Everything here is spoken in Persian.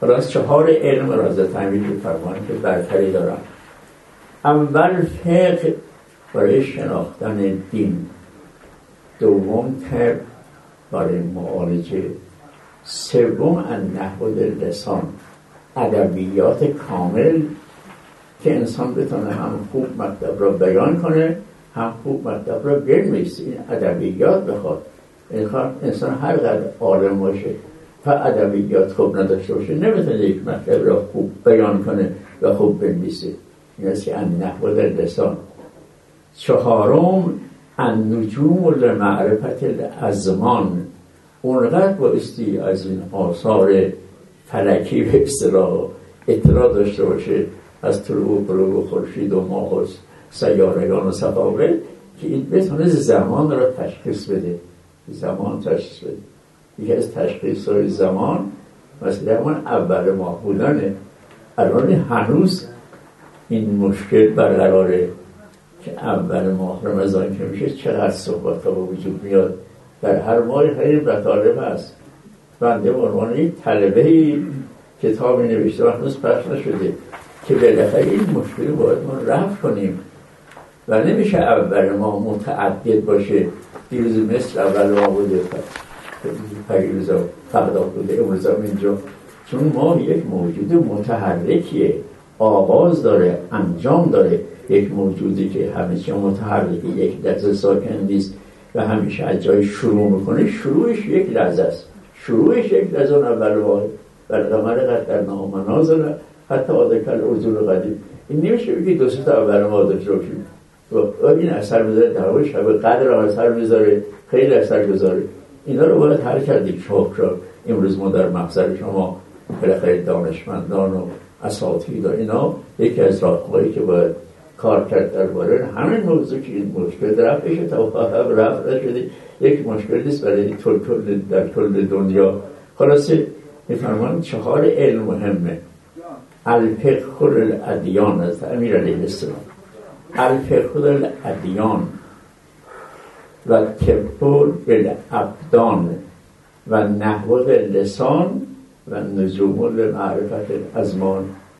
خلاص 4 علم را از تعمیر فرمان که برتری دارن. اول فقه برای شناختن دین، دوم طب برای معالجه، سوم النحو لسان، ادبیات کامل که انسان بتونه هم خوب مطلب را بیان کنه هم خوب مطلب را بنویسه. این ادبیات بخواد انسان هر قدر عالم باشه و ادبیات خوب نداشته باشه نمیتونه یک مطلب را خوب بیان کنه و خوب بنویسه. این است که النحو لسان. 4 النجوم لمعرفت الازمان. اونقدر بایستی از این آثار فلکی به اصطلاح اطلاع داشته باشه از طلوع و غروب خورشید و ماه و سیارگان و سفاوه که این بتونه زمان را تشخیص بده. زمان تشخیص بده. یکی از تشخیص‌های زمان مثلا همون اول ماه بودنه. الان هنوز این مشکل برقراره که اول ماه رمضان که میشه چقدر صحبت ها با وجود میاد. در هر ماه خیلی مطالب هست. بنده به عنوان یک طلبه کتابی نوشته و هنوز پخش نشده که بالاخره این مشکل باید ما رفع کنیم و نمیشه اول ما متعدد باشه. دیروز مثل اول ما بوده، پریروزا فردا بوده، امروز هم اینجا. چون ما یک موجود متحرکیه، آغاز داره، انجام داره. یک موجودی که همیشه متحرکه، یک لحظه ساکن نیست و همیشه از جای شروع میکنه. شروعش یک لحظه است. شروعش یک لحظه اول واحد برقمر قد در نام منازل حتی آدکل ارزول قدیم. این نمیشه بگی 2 تا اول ما داشته باشیم و این اثر بذاره در حال شب قدر اثر بذاره، خیلی اثر بذاره. اینا رو باید حل کردیم. شاکر امروز ما در محضر شما بالاخره دانشمندان و اساتید و اینا یکی از راههایی که باید کار کرد درباره همین موضوع که این مشکل رفعشه تا رفع نشده یک مشکل نیست برای در کل دنیا. خلاصه میفرمان 4 علم مهمه. الفقه الادیان از امیر علیه السلام، الفقه الادیان و طب الابدان و نحو لسان و نجوم لمعرفت الازمان.